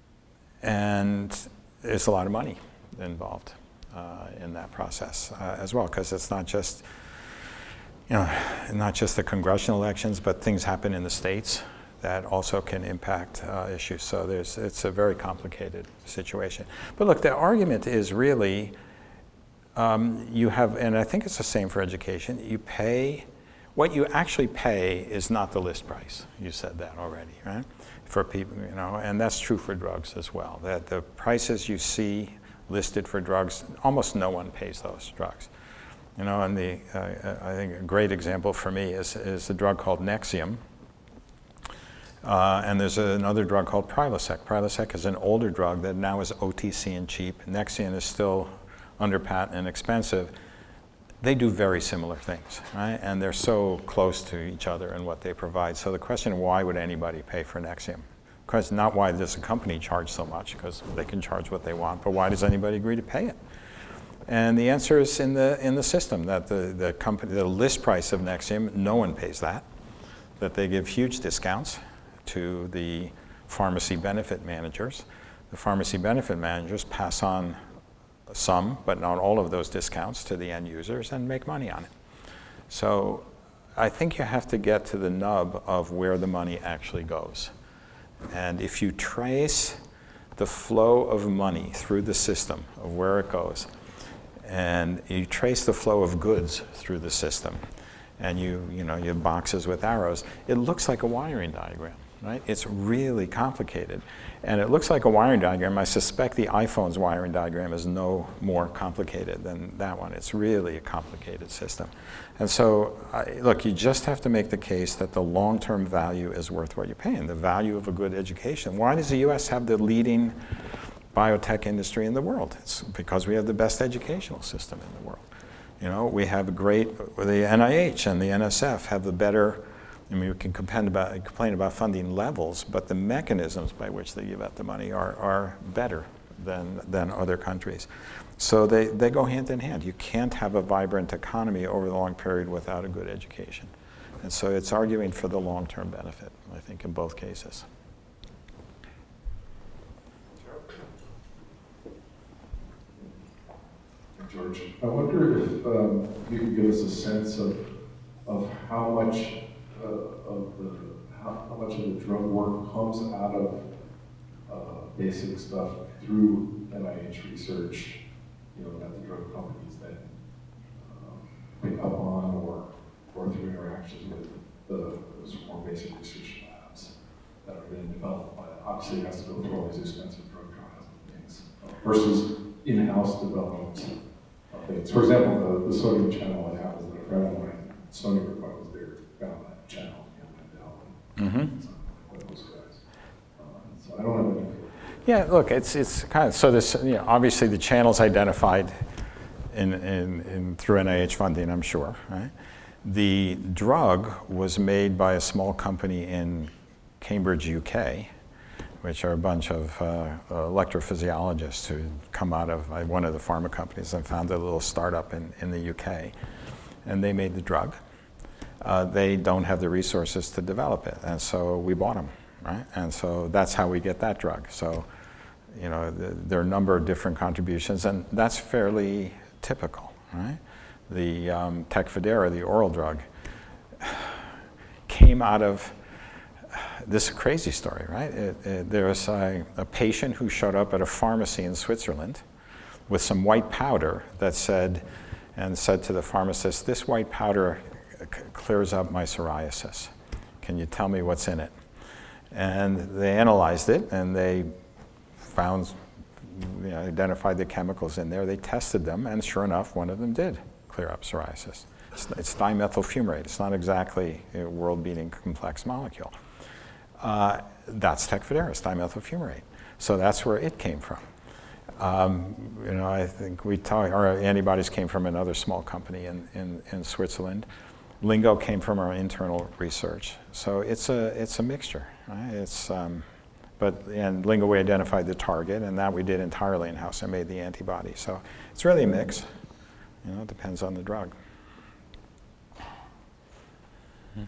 and there's a lot of money involved uh, in that process uh, as well, because it's not just, you know, not just the congressional elections, but things happen in the states that also can impact uh, issues. So there's, it's a very complicated situation. But look, the argument is really, um, you have, and I think it's the same for education, you pay, what you actually pay is not the list price. You said that already, right? For people, you know, and that's true for drugs as well. That the prices you see listed for drugs, almost no one pays those drugs. You know, and the uh, I think a great example for me is is a drug called Nexium, uh, and there's another drug called Prilosec. Prilosec is an older drug that now is O T C and cheap. Nexium is still under patent and expensive. They do very similar things, right? And they're so close to each other in what they provide. So the question, why would anybody pay for Nexium? Because not why does a company charge so much, because they can charge what they want, but why does anybody agree to pay it? And the answer is in the in the system, that the, the company, the list price of Nexium, no one pays that, that they give huge discounts to the pharmacy benefit managers. The pharmacy benefit managers pass on some, but not all of those discounts to the end users and make money on it. So I think you have to get to the nub of where the money actually goes. And if you trace the flow of money through the system of where it goes, and you trace the flow of goods through the system, and you, you know, you have boxes with arrows, it looks like a wiring diagram, right? It's really complicated. And it looks like a wiring diagram. I suspect the iPhone's wiring diagram is no more complicated than that one. It's really a complicated system. And so, I, look, you just have to make the case that the long-term value is worth what you're paying, the value of a good education. Why does the U S have the leading biotech industry in the world? It's because we have the best educational system in the world. You know, we have a great, the N I H and the N S F have the better, I mean, we can complain about, complain about funding levels, but the mechanisms by which they give out the money are, are better than, than other countries. So they, they go hand in hand. You can't have a vibrant economy over the long period without a good education. And so it's arguing for the long-term benefit, I think, in both cases. George, I wonder if um, you could give us a sense of of how much uh, of the how, how much of the drug work comes out of uh, basic stuff through N I H research, you know, that the drug companies then um, pick up on, or or through interactions with the those more basic research labs that are being developed by. Obviously, it has to go through all these expensive drug trials and things, uh, versus in-house development. Things. For example, the, the sodium channel that happens that a friend of mine, Stony Brook, was there, found that channel in Wendell and Mm-hmm. some of those guys. Uh, so I don't have any. Yeah, look, it's it's kind of so this. You know, obviously the channels identified in, in in through N I H funding, I'm sure. Right? The drug was made by a small company in Cambridge, U K, which are a bunch of uh, electrophysiologists who come out of uh, one of the pharma companies and founded a little startup in, in the U K. And they made the drug. Uh, they don't have the resources to develop it, and so we bought them, right? And so that's how we get that drug. So, you know, the, there are a number of different contributions, and that's fairly typical, right? The um, Tecfidera, the oral drug, came out of this is a crazy story, right? It, it, there was a, a patient who showed up at a pharmacy in Switzerland with some white powder that said, and said to the pharmacist, this white powder c- clears up my psoriasis. Can you tell me what's in it? And they analyzed it, and they found, you know, identified the chemicals in there. They tested them, and sure enough, one of them did clear up psoriasis. It's, it's dimethyl fumarate. It's not exactly a world-beating complex molecule. Uh, that's Tecfidera, dimethyl fumarate. So that's where it came from. Um, you know, I think we talk, our antibodies came from another small company in, in, in Switzerland. Lingo came from our internal research. So it's a it's a mixture, right? It's um, but and Lingo we identified the target, and that we did entirely in house and made the antibody. So it's really a mix. You know, it depends on the drug. Hmm.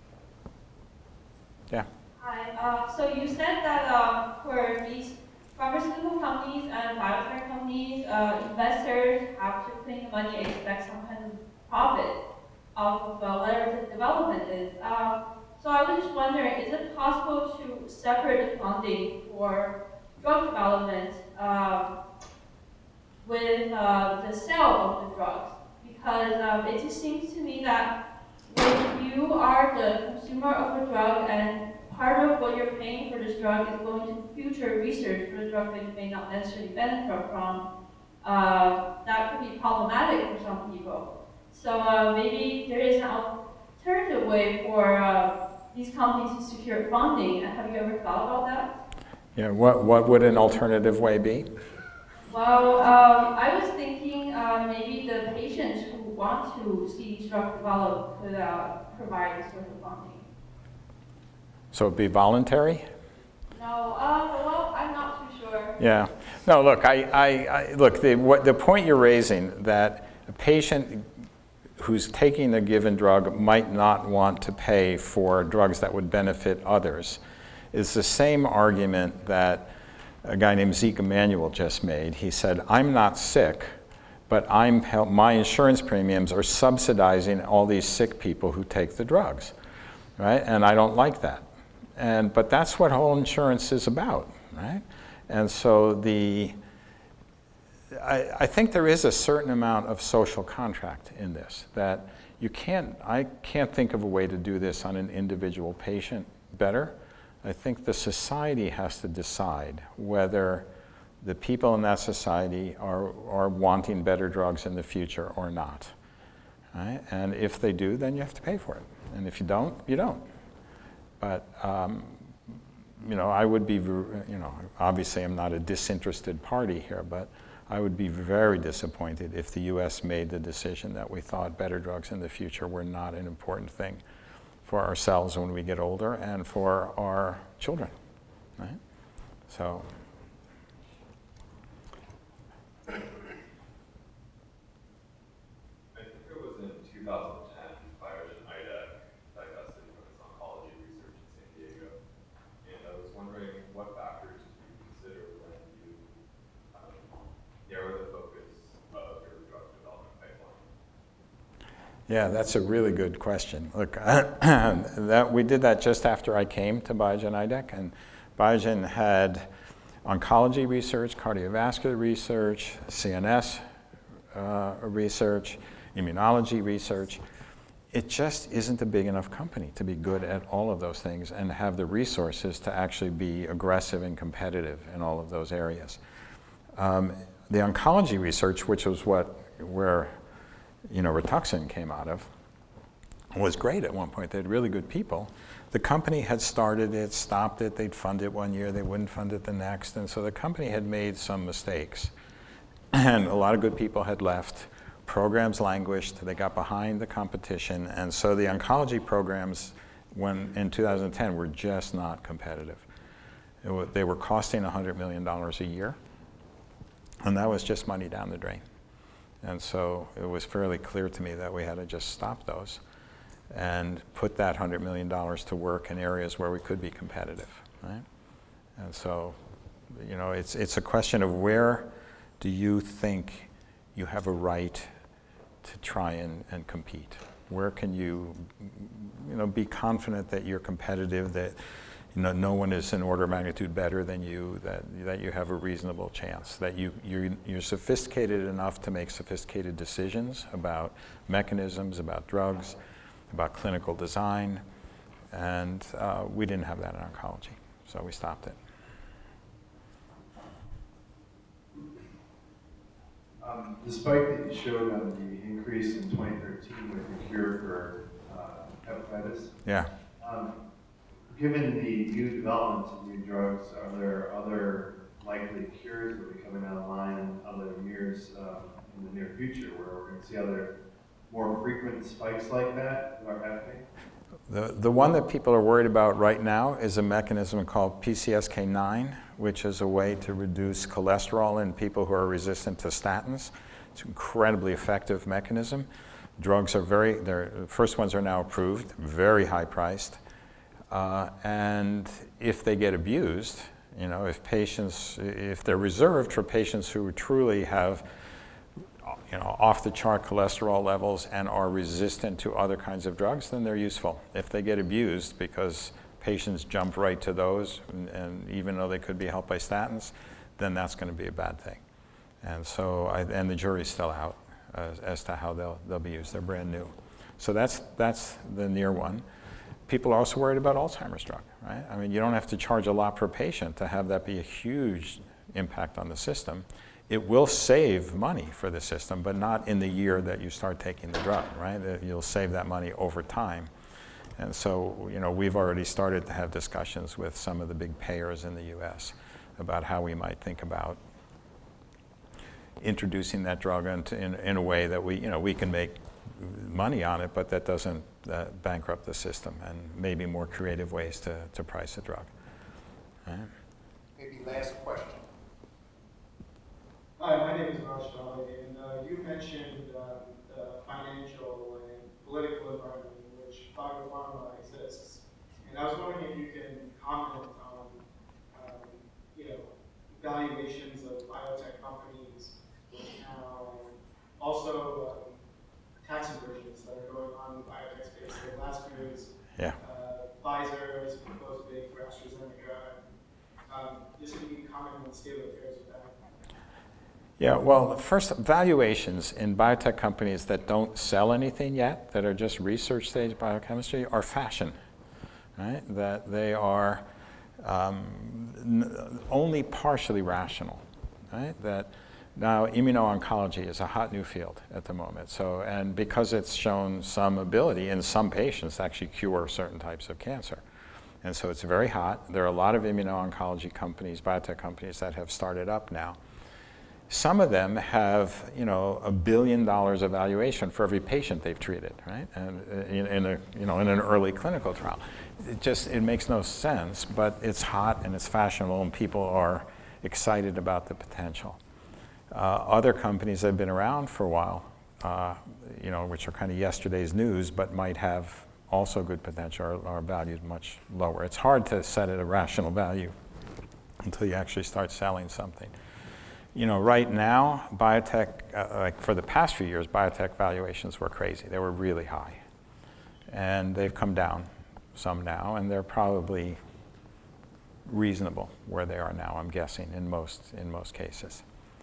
Yeah. Hi. Uh, so you said that uh, for these pharmaceutical companies and biotech companies, uh, investors have to put in money and expect some kind of profit off of uh, whatever the development is. Uh, so I was just wondering, is it possible to separate the funding for drug development um, with uh, the sale of the drugs? Because um, it just seems to me that when you are the consumer of a drug and part of what you're paying for this drug is going to future research for the drug that you may not necessarily benefit from, uh, that could be problematic for some people. So uh, maybe there is an alternative way for uh, these companies to secure funding. Have you ever thought about that? Yeah. What what would an alternative way be? Well, um, I was thinking uh, maybe the patients who want to see these drugs develop could uh, provide this sort of funding. So it'd be voluntary? No, uh, well, I'm not too sure. Yeah. No, look, I, I, I look, the, what, the point you're raising, that a patient who's taking a given drug might not want to pay for drugs that would benefit others, is the same argument that a guy named Zeke Emanuel just made. He said, I'm not sick, but I'm, my insurance premiums are subsidizing all these sick people who take the drugs, right? And I don't like that. And, but that's what whole insurance is about, right? And so the, I, I think there is a certain amount of social contract in this, that you can't, I can't think of a way to do this on an individual patient better. I think the society has to decide whether the people in that society are, are wanting better drugs in the future or not, right? And if they do, then you have to pay for it. And if you don't, you don't. But, um, you know, I would be, you know, obviously I'm not a disinterested party here, but I would be very disappointed if the U S made the decision that we thought better drugs in the future were not an important thing for ourselves when we get older and for our children, right? So. I think it was in two thousand ten, Biogen I D A, that what factors do you consider when you um, narrow the focus of your drug development pipeline? Yeah, that's a really good question. Look, that we did that just after I came to Biogen I D E C, and Biogen had oncology research, cardiovascular research, C N S uh, research, immunology research. It just isn't a big enough company to be good at all of those things and have the resources to actually be aggressive and competitive in all of those areas. Um, the oncology research, which was what where you know Rituxan came out of, was great at one point. They had really good people. The company had started it, stopped it, they'd fund it one year, they wouldn't fund it the next, and so the company had made some mistakes. And a lot of good people had left. Programs languished, they got behind the competition, and so the oncology programs when in two thousand ten were just not competitive. It was, they were costing one hundred million dollars a year, and that was just money down the drain. And so it was fairly clear to me that we had to just stop those and put that one hundred million dollars to work in areas where we could be competitive, right? And so, you know, it's, it's a question of where do you think you have a right to try and, and compete? Where can you, you know, be confident that you're competitive, that you know, no one is an order of magnitude better than you, that, that you have a reasonable chance, that you, you're, you're sophisticated enough to make sophisticated decisions about mechanisms, about drugs, about clinical design, and uh, we didn't have that in oncology, so we stopped it. Um, despite that you showed on the increase in twenty thirteen with the cure for uh, hepatitis, Yeah. um, given the new developments of new drugs, are there other likely cures that will be coming online in other years um, in the near future where we're going to see other more frequent spikes like that that are happening? The, the one that people are worried about right now is a mechanism called P C S K nine, which is a way to reduce cholesterol in people who are resistant to statins. It's an incredibly effective mechanism. Drugs are very, the first ones are now approved, very high priced. Uh, and if they get abused, you know, if patients, if they're reserved for patients who truly have you know, off the chart cholesterol levels and are resistant to other kinds of drugs, then they're useful. If they get abused because patients jump right to those, and, and even though they could be helped by statins, then that's going to be a bad thing. And so, I, and the jury's still out as, as to how they'll, they'll be used. They're brand new. So that's, that's the near one. People are also worried about Alzheimer's drug, right? I mean, you don't have to charge a lot per patient to have that be a huge impact on the system. It will save money for the system, but not in the year that you start taking the drug, right? You'll save that money over time. And so, you know, we've already started to have discussions with some of the big payers in the U S about how we might think about introducing that drug into, in, in a way that we, you know, we can make money on it, but that doesn't uh, bankrupt the system, and maybe more creative ways to, to price a drug. Right? Maybe last question. Hi, my name is Raj Dali, and uh, you mentioned uh, the financial and political environment in which biopharma exists. And I was wondering if you can comment on, um, you know, valuations of biotech companies now, and also um, tax inversions that are going on in the biotech space. The last few years, Yeah. uh, Pfizer has proposed big for AstraZeneca. Um, just if you can comment on the state of affairs with that. Yeah, well, first, valuations in biotech companies that don't sell anything yet, that are just research stage biochemistry, are fashion, right? That they are um, n- only partially rational, right? That now immuno-oncology is a hot new field at the moment. So, and because it's shown some ability in some patients to actually cure certain types of cancer. And so it's very hot. There are a lot of immuno-oncology companies, biotech companies that have started up now. Some of them have, you know, a billion dollars of valuation for every patient they've treated, right? And in, in a, you know, in an early clinical trial, it just it makes no sense. But it's hot and it's fashionable, and people are excited about the potential. Uh, other companies that have been around for a while, uh, you know, which are kind of yesterday's news, but might have also good potential, are, are valued much lower. It's hard to set at a rational value until you actually start selling something. You know, right now, biotech, uh, like for the past few years, biotech valuations were crazy. They were really high. And they've come down some now, and they're probably reasonable where they are now, I'm guessing, in most, in most cases.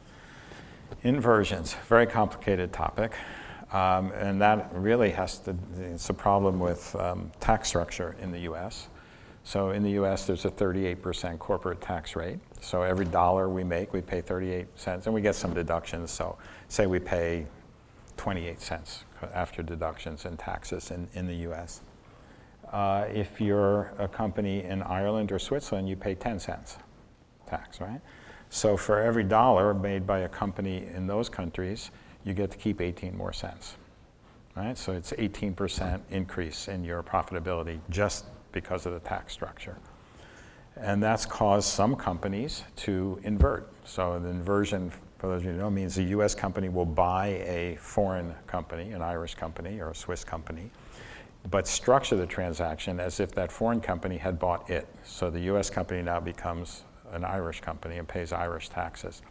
Inversions, very complicated topic. Um, and that really has to, it's a problem with um, tax structure in the U S. So in the U S, there's a thirty-eight percent corporate tax rate. So every dollar we make, we pay thirty-eight cents, and we get some deductions. So say we pay twenty-eight cents after deductions and taxes in, in the U S. Uh, if you're a company in Ireland or Switzerland, you pay ten cents tax, right? So for every dollar made by a company in those countries, you get to keep eighteen more cents, right? So it's eighteen percent increase in your profitability just because of the tax structure. And that's caused some companies to invert. So the inversion, for those of you who know, means a U S company will buy a foreign company, an Irish company or a Swiss company, but structure the transaction as if that foreign company had bought it. So the U S company now becomes an Irish company and pays Irish taxes.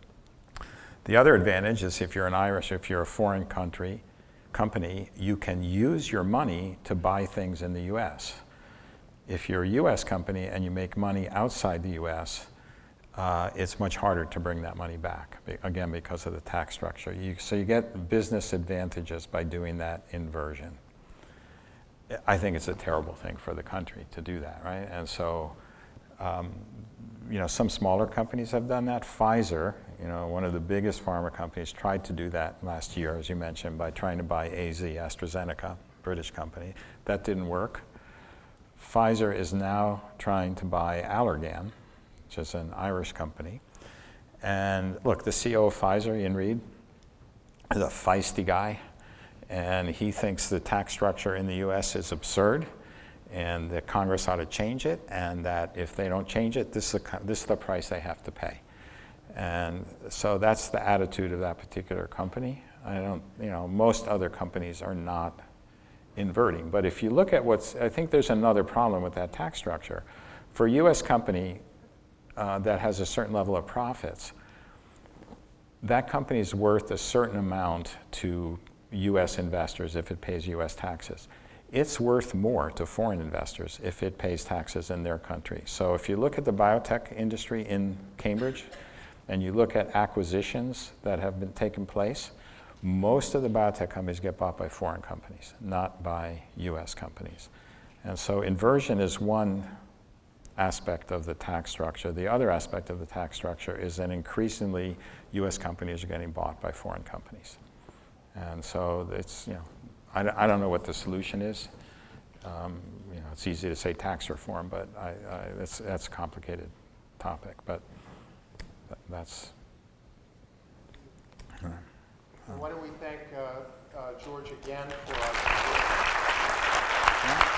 The other advantage is if you're an Irish, if you're a foreign country company, you can use your money to buy things in the U S. If you're a U S company and you make money outside the U S, uh, it's much harder to bring that money back, again, because of the tax structure. You, so you get business advantages by doing that inversion. I think it's a terrible thing for the country to do that, right? And so, um, you know, some smaller companies have done that. Pfizer, you know, one of the biggest pharma companies, tried to do that last year, as you mentioned, by trying to buy A Z, AstraZeneca, British company. That didn't work. Pfizer is now trying to buy Allergan, which is an Irish company. And look, the C E O of Pfizer, Ian Reid, is a feisty guy. And he thinks the tax structure in the U S is absurd, and that Congress ought to change it, and that if they don't change it, this is the, this is the price they have to pay. And so that's the attitude of that particular company. I don't, you know, most other companies are not inverting. But if you look at what's, I think there's another problem with that tax structure. For a U S company uh, that has a certain level of profits, that company is worth a certain amount to U S investors if it pays U S taxes. It's worth more to foreign investors if it pays taxes in their country. So if you look at the biotech industry in Cambridge, and you look at acquisitions that have been taken place, most of the biotech companies get bought by foreign companies, not by U S companies. And so inversion is one aspect of the tax structure. The other aspect of the tax structure is that increasingly U S companies are getting bought by foreign companies. And so it's, you know, I, I don't know what the solution is. Um, you know, it's easy to say tax reform, but I, I, that's, that's a complicated topic. But th- that's. Uh, Well, why don't we thank uh, uh, George again for our. yeah.